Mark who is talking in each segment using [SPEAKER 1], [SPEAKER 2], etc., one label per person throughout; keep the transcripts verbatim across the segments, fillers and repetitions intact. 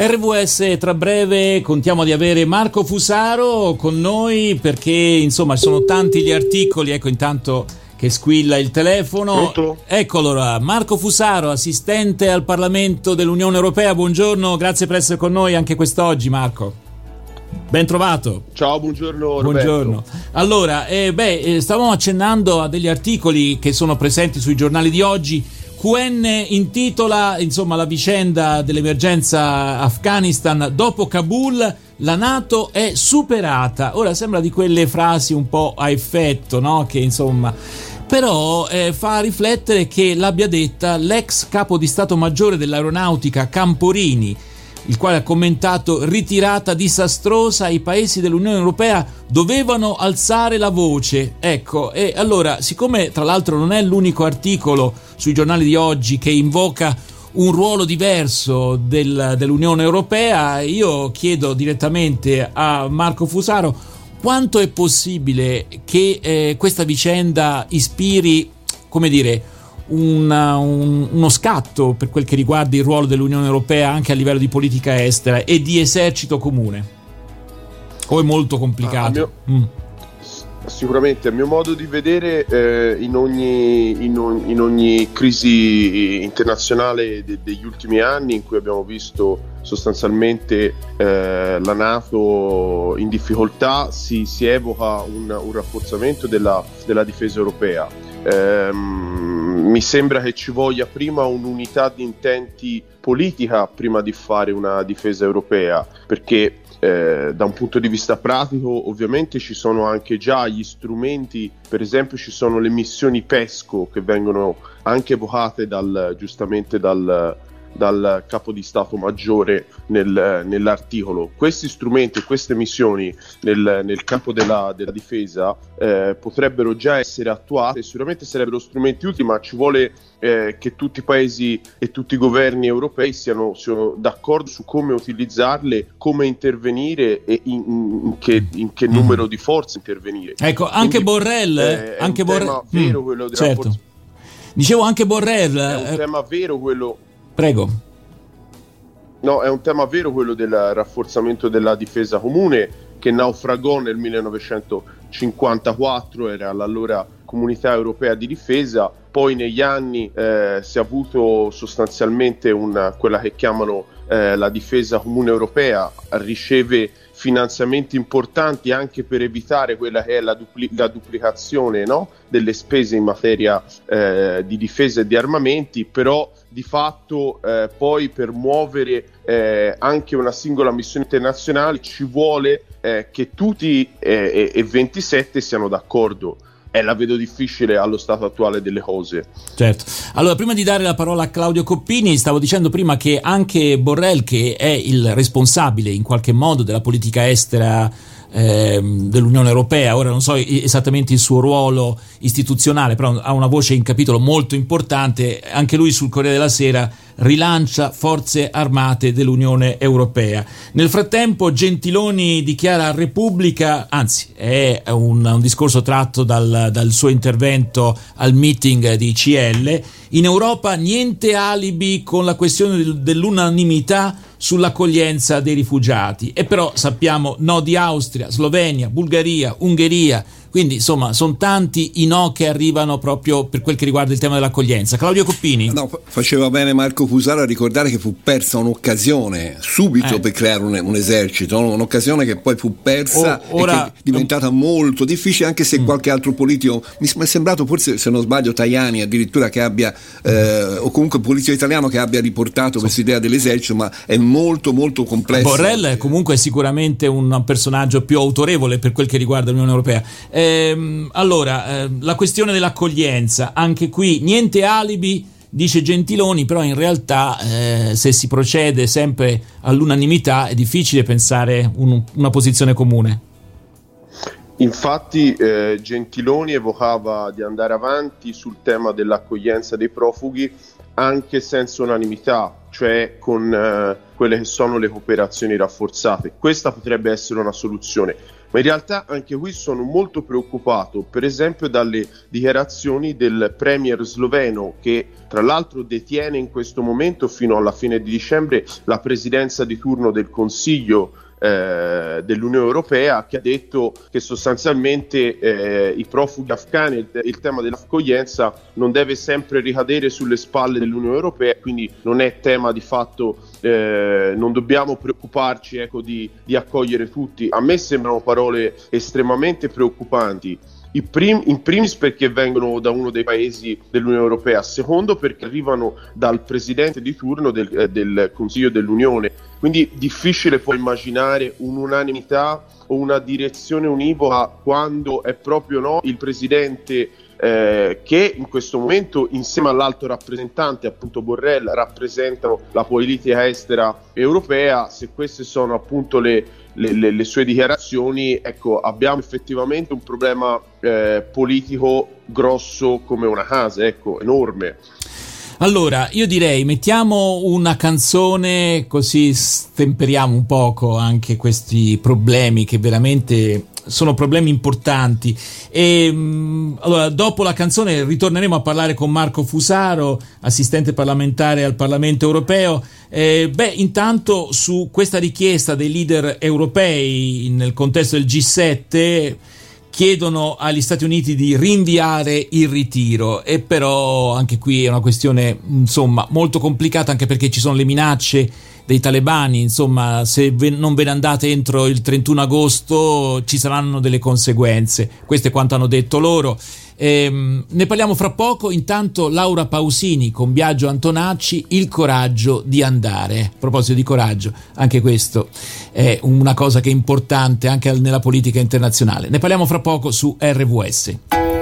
[SPEAKER 1] R V S tra breve contiamo di avere Marco Fusaro con noi perché insomma ci sono tanti gli articoli, ecco intanto che squilla il telefono.
[SPEAKER 2] Pronto?
[SPEAKER 1] Eccolo là, Marco Fusaro, assistente al Parlamento dell'Unione Europea, buongiorno, grazie per essere con noi anche quest'oggi Marco. Ben trovato.
[SPEAKER 2] Ciao, buongiorno Roberto.
[SPEAKER 1] Buongiorno. Allora, eh, beh, eh, stavamo accennando a degli articoli che sono presenti sui giornali di oggi. Q N intitola, insomma, la vicenda dell'emergenza Afghanistan dopo Kabul, la NATO è superata. Ora sembra di quelle frasi un po' a effetto, no? Che insomma, però eh, fa riflettere che l'abbia detta l'ex capo di Stato Maggiore dell'Aeronautica Camporini, il quale ha commentato: ritirata disastrosa, i paesi dell'Unione Europea dovevano alzare la voce. Ecco, e allora, siccome tra l'altro non è l'unico articolo sui giornali di oggi che invoca un ruolo diverso del, dell'Unione Europea, io chiedo direttamente a Marco Fusaro quanto è possibile che eh, questa vicenda ispiri, come dire, Una, un, uno scatto per quel che riguarda il ruolo dell'Unione Europea anche a livello di politica estera e di esercito comune, o è molto complicato?
[SPEAKER 2] Ah, mio, mm. Sicuramente, a mio modo di vedere, eh, in, ogni, in, ogni, in ogni crisi internazionale de, degli ultimi anni in cui abbiamo visto sostanzialmente eh, la NATO in difficoltà, si, si evoca un, un rafforzamento della, della difesa europea. Ehm, mi sembra che ci voglia prima un'unità di intenti politica prima di fare una difesa europea, perché eh, da un punto di vista pratico ovviamente ci sono anche già gli strumenti, per esempio ci sono le missioni PESCO che vengono anche evocate dal, giustamente dal dal capo di Stato Maggiore nel, nell'articolo. Questi strumenti e queste missioni nel, nel campo della, della difesa eh, potrebbero già essere attuate, sicuramente sarebbero strumenti utili, ma ci vuole eh, che tutti i paesi e tutti i governi europei siano, siano d'accordo su come utilizzarle, come intervenire e in, in, che, in che numero di forze intervenire.
[SPEAKER 1] Ecco, anche
[SPEAKER 2] Quindi,
[SPEAKER 1] Borrell
[SPEAKER 2] eh, è
[SPEAKER 1] anche
[SPEAKER 2] un
[SPEAKER 1] Borrell,
[SPEAKER 2] tema vero
[SPEAKER 1] mm,
[SPEAKER 2] quello del
[SPEAKER 1] certo.
[SPEAKER 2] rapporto.
[SPEAKER 1] Dicevo anche Borrell
[SPEAKER 2] È un
[SPEAKER 1] eh,
[SPEAKER 2] tema vero quello
[SPEAKER 1] prego.
[SPEAKER 2] No, è un tema vero quello del rafforzamento della difesa comune, che naufragò nel millenovecentocinquantaquattro, era l'allora Comunità Europea di Difesa. Poi negli anni eh, si è avuto sostanzialmente una, quella che chiamano eh, la difesa comune europea, riceve finanziamenti importanti anche per evitare quella che è la, dupli- la duplicazione, no? delle spese in materia eh, di difesa e di armamenti, però di fatto eh, poi per muovere eh, anche una singola missione internazionale ci vuole eh, che tutti eh, e ventisette siano d'accordo. E la vedo difficile allo stato attuale delle cose.
[SPEAKER 1] Certo. Allora, prima di dare la parola a Claudio Coppini, stavo dicendo prima che anche Borrell, che è il responsabile in qualche modo della politica estera eh, dell'Unione Europea, ora non so esattamente il suo ruolo istituzionale, però ha una voce in capitolo molto importante, anche lui sul Corriere della Sera rilancia forze armate dell'Unione Europea. Nel frattempo Gentiloni dichiara a Repubblica, anzi è un, un discorso tratto dal, dal suo intervento al meeting di C L, in Europa niente alibi con la questione del, dell'unanimità sull'accoglienza dei rifugiati, e però sappiamo no di Austria, Slovenia, Bulgaria, Ungheria, quindi insomma sono tanti i no che arrivano proprio per quel che riguarda il tema dell'accoglienza. Claudio Coppini?
[SPEAKER 3] No, faceva bene Marco Fusaro a ricordare che fu persa un'occasione subito eh. per creare un, un esercito, un'occasione che poi fu persa o, ora, e che è diventata um, molto difficile, anche se mm. qualche altro politico, mi è sembrato forse, se non sbaglio, Tajani addirittura, che abbia eh, o comunque politico italiano che abbia riportato so. questa idea dell'esercito, ma è molto molto complesso.
[SPEAKER 1] Borrell comunque è sicuramente un personaggio più autorevole per quel che riguarda l'Unione Europea. Ehm, allora, eh, la questione dell'accoglienza, anche qui niente alibi, dice Gentiloni, però in realtà eh, se si procede sempre all'unanimità è difficile pensare un, una posizione comune.
[SPEAKER 2] Infatti eh, Gentiloni evocava di andare avanti sul tema dell'accoglienza dei profughi anche senza unanimità, cioè con eh, quelle che sono le cooperazioni rafforzate. Questa potrebbe essere una soluzione. Ma in realtà anche qui sono molto preoccupato, per esempio, dalle dichiarazioni del premier sloveno, che tra l'altro detiene in questo momento fino alla fine di dicembre la presidenza di turno del Consiglio Eh, dell'Unione Europea, che ha detto che sostanzialmente eh, i profughi afghani, il, il tema dell'accoglienza non deve sempre ricadere sulle spalle dell'Unione Europea, quindi non è tema di fatto, eh, non dobbiamo preoccuparci ecco, di, di accogliere tutti. A me sembrano parole estremamente preoccupanti. In, prim- in primis perché vengono da uno dei paesi dell'Unione Europea, secondo perché arrivano dal presidente di turno del, eh, del Consiglio dell'Unione, quindi difficile poi immaginare un'unanimità o una direzione univoca quando è proprio no, il presidente eh, che in questo momento insieme all'alto rappresentante appunto Borrell rappresentano la politica estera europea. Se queste sono appunto le Le, le, le sue dichiarazioni, ecco, abbiamo effettivamente un problema eh, politico grosso come una casa, ecco, enorme.
[SPEAKER 1] Allora, io direi mettiamo una canzone così stemperiamo un poco anche questi problemi che veramente sono problemi importanti. E allora, dopo la canzone ritorneremo a parlare con Marco Fusaro, assistente parlamentare al Parlamento Europeo. Eh, beh, intanto su questa richiesta dei leader europei nel contesto del G sette chiedono agli Stati Uniti di rinviare il ritiro, e però anche qui è una questione insomma molto complicata, anche perché ci sono le minacce dei talebani, insomma se ve, non ve ne andate entro il trentuno agosto ci saranno delle conseguenze, questo è quanto hanno detto loro. Ehm, ne parliamo fra poco. Intanto Laura Pausini con Biagio Antonacci, Il coraggio di andare. A proposito di coraggio, anche questo è una cosa che è importante anche nella politica internazionale. Ne parliamo fra poco su R V S.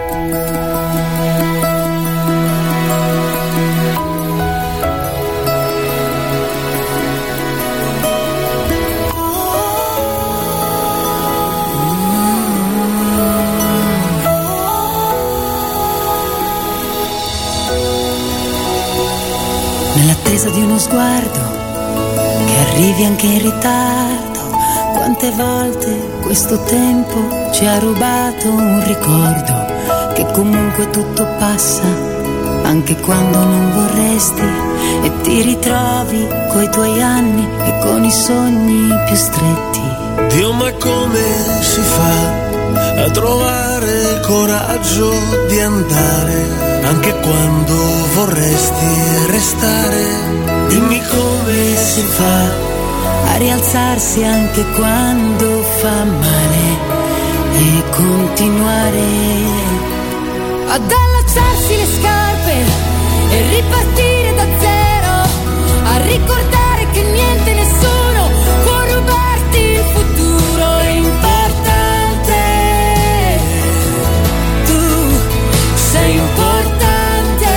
[SPEAKER 4] Nell'attesa di uno sguardo che arrivi anche in ritardo, quante volte questo tempo ci ha rubato un ricordo, che comunque tutto passa anche quando non vorresti, e ti ritrovi coi tuoi anni e con i sogni più stretti.
[SPEAKER 5] Dio, ma come si fa a trovare il coraggio di andare anche quando vorresti restare? Dimmi come si fa
[SPEAKER 4] a rialzarsi anche quando fa male e continuare ad allacciarsi le scarpe e ripartire da zero, a ricordare che niente, nessuno può rubarti il futuro. È importante, tu sei importante.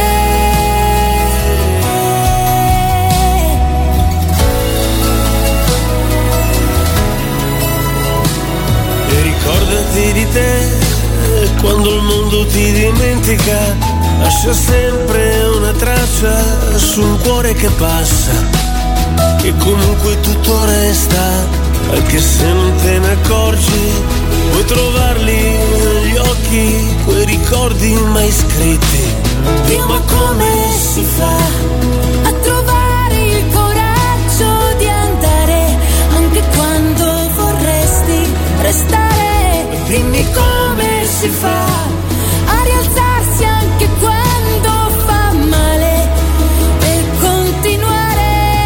[SPEAKER 5] E ricordati di te quando il mondo ti dimentica, lascia sempre una traccia su un cuore che passa, che comunque tutto resta, anche se non te ne accorgi. Puoi trovarli negli occhi, quei ricordi mai scritti.
[SPEAKER 4] Dio, ma come si fa a trovare il coraggio di andare anche quando vorresti restare? Dimmi come si fa a rialzarsi anche quando fa male e continuare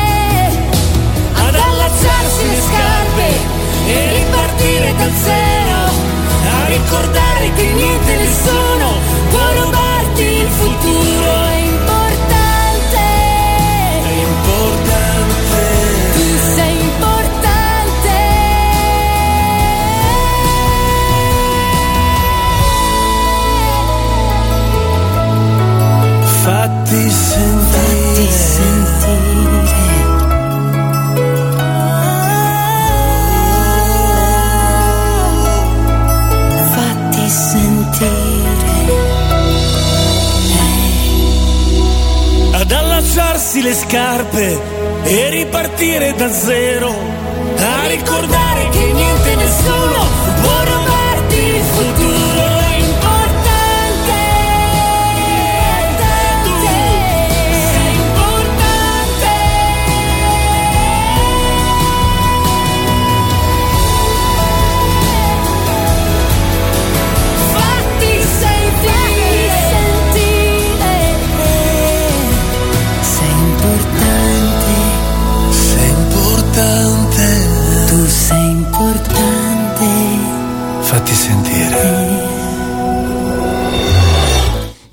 [SPEAKER 4] ad allacciarsi le scarpe e ripartire da zero, a ricordare che niente, nessuno può rubarti il futuro. È importante,
[SPEAKER 5] È importante,
[SPEAKER 4] tu sei importante.
[SPEAKER 5] fatti sentire,
[SPEAKER 4] Fatti sentire. Fatti sentire.
[SPEAKER 5] ad allacciarsi le scarpe e ripartire da zero, a ricordare che niente, nessuno può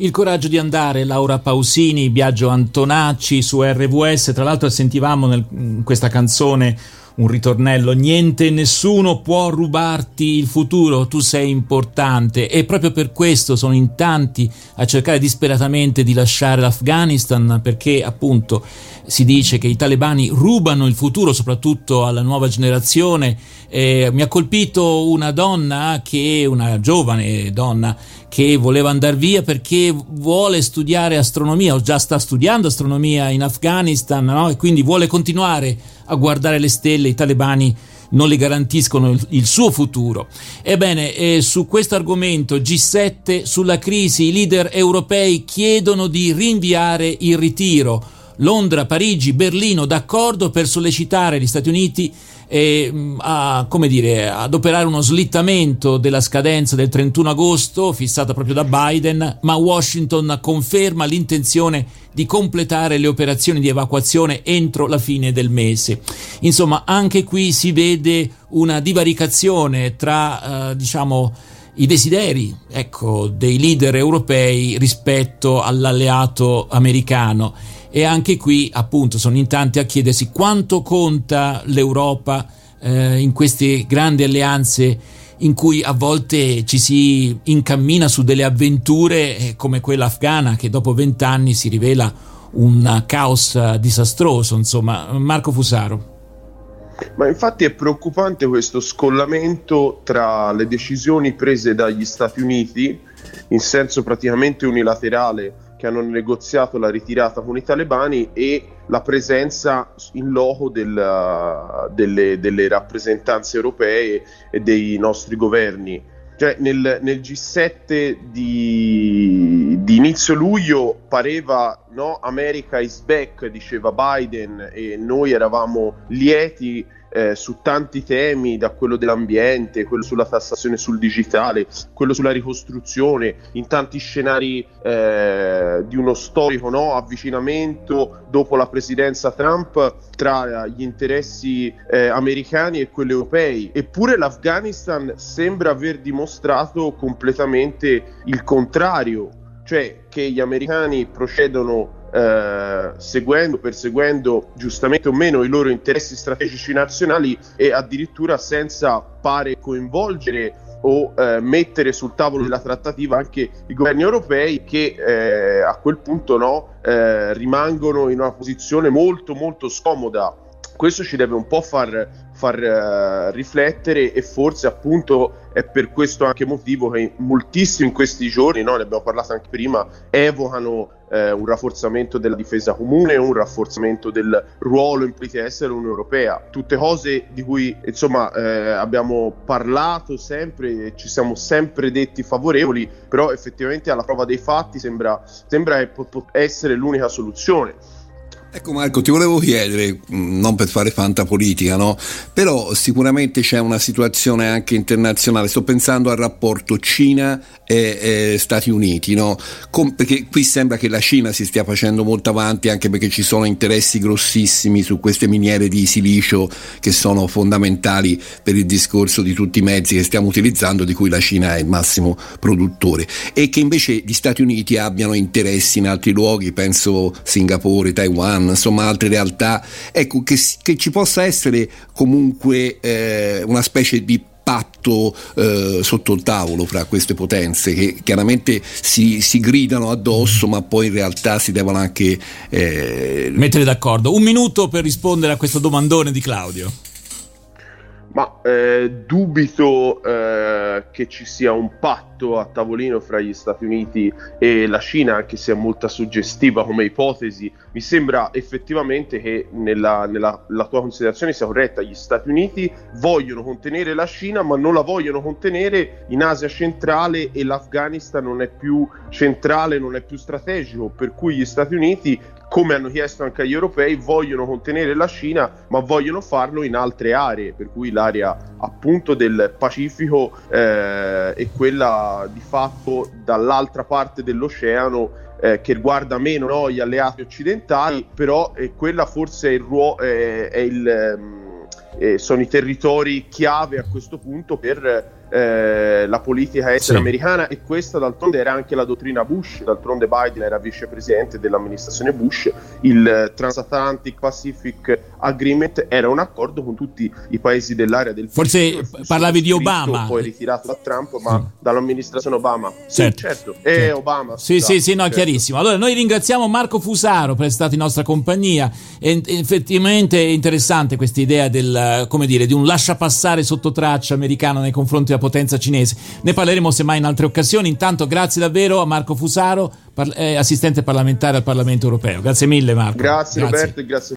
[SPEAKER 1] il coraggio di andare. Laura Pausini, Biagio Antonacci su R V S. Tra l'altro sentivamo nel, in questa canzone un ritornello: niente e nessuno può rubarti il futuro, tu sei importante. E proprio per questo sono in tanti a cercare disperatamente di lasciare l'Afghanistan, perché appunto si dice che i talebani rubano il futuro soprattutto alla nuova generazione. Eh, mi ha colpito una donna, che una giovane donna che voleva andare via perché vuole studiare astronomia, o già sta studiando astronomia in Afghanistan, no? E quindi vuole continuare a guardare le stelle. I talebani non le garantiscono il, il suo futuro. Ebbene, eh, su questo argomento G sette sulla crisi, i leader europei chiedono di rinviare il ritiro. Londra, Parigi, Berlino d'accordo per sollecitare gli Stati Uniti eh, a, come dire, ad operare uno slittamento della scadenza del trentuno agosto fissata proprio da Biden, ma Washington conferma l'intenzione di completare le operazioni di evacuazione entro la fine del mese. Insomma, anche qui si vede una divaricazione tra eh, diciamo i desideri, ecco, dei leader europei rispetto all'alleato americano. E anche qui appunto sono in tanti a chiedersi quanto conta l'Europa eh, in queste grandi alleanze in cui a volte ci si incammina su delle avventure eh, come quella afghana, che dopo vent'anni si rivela un caos disastroso. Insomma, Marco Fusaro.
[SPEAKER 2] Ma infatti è preoccupante questo scollamento tra le decisioni prese dagli Stati Uniti in senso praticamente unilaterale, che hanno negoziato la ritirata con i talebani, e la presenza in loco del, delle, delle rappresentanze europee e dei nostri governi. Cioè nel, nel G sette di, di inizio luglio pareva, no, America is back, diceva Biden, e noi eravamo lieti eh, su tanti temi, da quello dell'ambiente, quello sulla tassazione sul digitale, quello sulla ricostruzione, in tanti scenari eh, di uno storico, no, avvicinamento dopo la presidenza Trump tra gli interessi eh, americani e quelli europei. Eppure l'Afghanistan sembra aver dimostrato completamente il contrario, cioè che gli americani procedono eh, seguendo, perseguendo giustamente o meno i loro interessi strategici nazionali, e addirittura senza pare coinvolgere o eh, mettere sul tavolo della trattativa anche i governi europei, che eh, a quel punto no, eh, rimangono in una posizione molto molto scomoda. Questo ci deve un po' far, far uh, riflettere, e forse appunto è per questo anche motivo che moltissimi in questi giorni, no, ne abbiamo parlato anche prima, evocano eh, un rafforzamento della difesa comune, un rafforzamento del ruolo implica essere l'Unione Europea, tutte cose di cui insomma eh, abbiamo parlato sempre e ci siamo sempre detti favorevoli, però effettivamente alla prova dei fatti sembra, sembra essere l'unica soluzione.
[SPEAKER 3] Ecco Marco, ti volevo chiedere, non per fare fantapolitica, no? Però sicuramente c'è una situazione anche internazionale, sto pensando al rapporto Cina e, e Stati Uniti, no? Com- perché qui sembra che la Cina si stia facendo molto avanti, anche perché ci sono interessi grossissimi su queste miniere di silicio che sono fondamentali per il discorso di tutti i mezzi che stiamo utilizzando, di cui la Cina è il massimo produttore, e che invece gli Stati Uniti abbiano interessi in altri luoghi, penso Singapore, Taiwan, insomma altre realtà. Ecco, che, che ci possa essere comunque eh, una specie di patto eh, sotto il tavolo fra queste potenze, che chiaramente si, si gridano addosso, ma poi in realtà si devono anche eh...
[SPEAKER 1] mettere d'accordo. Un minuto per rispondere a questo domandone di Claudio.
[SPEAKER 2] Ma eh, dubito eh, che ci sia un patto a tavolino fra gli Stati Uniti e la Cina, anche se è molto suggestiva come ipotesi. Mi sembra effettivamente che nella, nella la tua considerazione sia corretta. Gli Stati Uniti vogliono contenere la Cina, ma non la vogliono contenere in Asia centrale, e l'Afghanistan non è più centrale, non è più strategico, per cui gli Stati Uniti, come hanno chiesto anche agli europei, vogliono contenere la Cina, ma vogliono farlo in altre aree, per cui l'area appunto del Pacifico eh, è quella di fatto dall'altra parte dell'oceano, eh, che riguarda meno, no, gli alleati occidentali, però è quella forse è il ruolo, eh, è il, eh, sono i territori chiave a questo punto per eh, la politica estera
[SPEAKER 1] sì.
[SPEAKER 2] americana, e questa d'altronde era anche la dottrina Bush. D'altronde Biden era vicepresidente dell'amministrazione Bush. Il Transatlantic Pacific Agreement era un accordo con tutti i paesi dell'area del
[SPEAKER 1] forse parlavi di Obama,
[SPEAKER 2] poi ritirato da Trump, ma sì. dall'amministrazione Obama.
[SPEAKER 1] Certo,
[SPEAKER 2] sì, certo. E certo. Obama.
[SPEAKER 1] Sì,
[SPEAKER 2] scusate,
[SPEAKER 1] sì, sì, no,
[SPEAKER 2] certo.
[SPEAKER 1] chiarissimo. Allora noi ringraziamo Marco Fusaro per essere stato in nostra compagnia. E effettivamente è interessante questa idea del, come dire, di un lasciapassare sotto traccia americano nei confronti della potenza cinese. Ne parleremo semmai in altre occasioni. Intanto grazie davvero a Marco Fusaro, par- eh, assistente parlamentare al Parlamento europeo. Grazie mille Marco.
[SPEAKER 2] Grazie,
[SPEAKER 1] grazie.
[SPEAKER 2] Roberto, e grazie